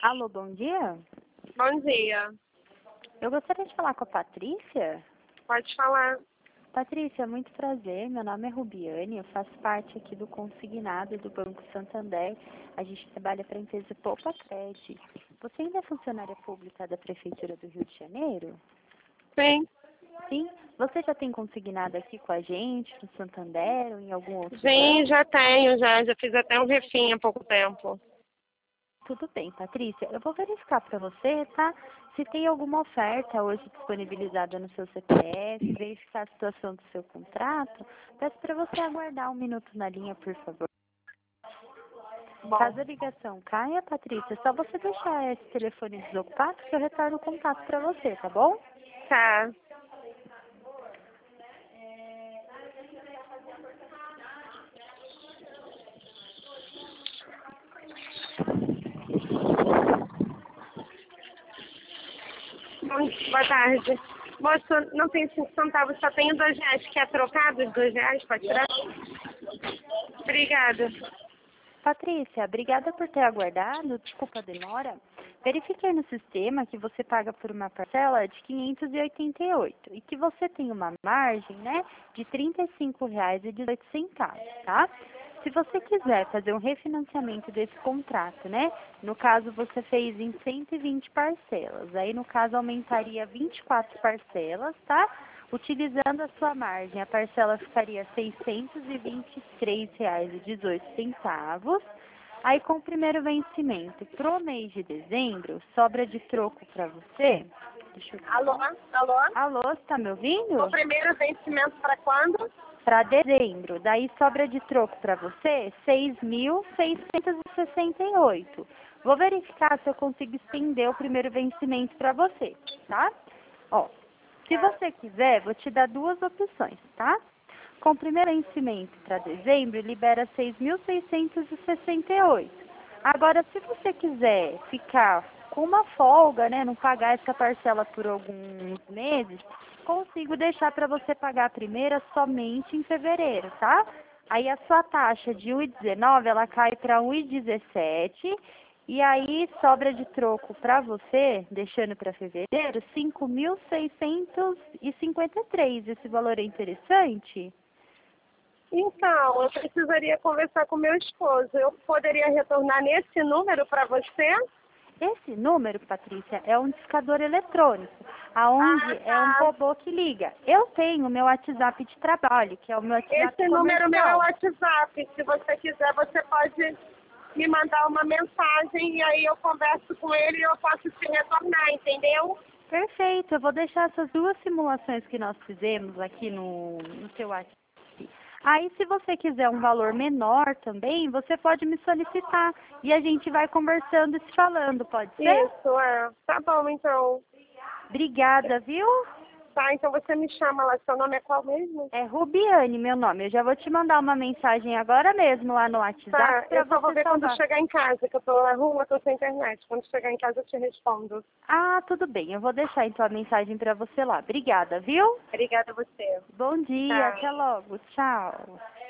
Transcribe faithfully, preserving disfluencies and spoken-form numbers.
Alô, bom dia. Bom dia. Eu gostaria de falar com a Patrícia. Pode falar. Patrícia, muito prazer. Meu nome é Rubiane, eu faço parte aqui do consignado do Banco Santander. A gente trabalha para a empresa Poupa Cred. Você ainda é funcionária pública da Prefeitura do Rio de Janeiro? Sim. Sim. Você já tem consignado aqui com a gente, no Santander ou em algum outro Sim, banco? já tenho, já. Já fiz até um refim há pouco tempo. Tudo bem, Patrícia. Eu vou verificar para você, tá? Se tem alguma oferta hoje disponibilizada no seu C P F, verificar a situação do seu contrato. Peço para você aguardar um minuto na linha, por favor. Bom, Caso a ligação caia, Patrícia, é só você deixar esse telefone desocupado que eu retorno o contato para você, tá bom? tá. Bom, boa tarde. Moço, não tem cinco centavos, só tenho dois reais. Quer trocar dos dois reais? Pode tirar? Obrigada. Patrícia, obrigada por ter aguardado. Desculpa a demora. Verifiquei no sistema que você paga por uma parcela de quinhentos e oitenta e oito e que você tem uma margem, né, de trinta e cinco reais e dezoito centavos, tá? Se você quiser fazer um refinanciamento desse contrato, né, no caso você fez em cento e vinte parcelas, aí no caso aumentaria vinte e quatro parcelas, tá? Utilizando a sua margem, a parcela ficaria seiscentos e vinte e três reais e dezoito centavos. Aí com o primeiro vencimento pro mês de dezembro, sobra de troco para você. Deixa eu... Alô? Alô? Alô, você tá me ouvindo? O primeiro vencimento para quando? Para dezembro. Daí sobra de troco para você seis mil seiscentos e sessenta e oito. Vou verificar se eu consigo estender o primeiro vencimento para você, tá? Ó, se você quiser, vou te dar duas opções, tá? Com o primeiro vencimento para dezembro, libera seis mil seiscentos e sessenta e oito. Agora, se você quiser ficar com uma folga, né, não pagar essa parcela por alguns meses, consigo deixar para você pagar a primeira somente em fevereiro, tá? Aí a sua taxa de um vírgula dezenove, ela cai para um vírgula dezessete. E aí sobra de troco para você, deixando para fevereiro, cinco mil seiscentos e cinquenta e três. Esse valor é interessante? Então, eu precisaria conversar com meu esposo. Eu poderia retornar nesse número para você? Esse número, Patrícia, é um discador eletrônico, aonde Ah, é um tá. robô que liga. Eu tenho o meu WhatsApp de trabalho, que é o meu WhatsApp Esse comercial. número meu é o WhatsApp. Se você quiser, você pode me mandar uma mensagem e aí eu converso com ele e eu posso te retornar, entendeu? Perfeito, eu vou deixar essas duas simulações que nós fizemos aqui no, no seu WhatsApp. Aí, se você quiser um valor menor também, você pode me solicitar. E a gente vai conversando e se falando, pode ser? Isso, é. Tá bom, então. Obrigada, viu? Tá, então você me chama lá. Seu nome é qual mesmo? É Rubiane, meu nome. Eu já vou te mandar uma mensagem agora mesmo lá no WhatsApp Tá, para eu só vou você ver quando salvar. chegar em casa, que eu tô na rua, tô sem internet. Quando chegar em casa eu te respondo. Ah, tudo bem. Eu vou deixar então a mensagem para você lá. Obrigada, viu? Obrigada a você. Bom dia, Tá. até logo. Tchau.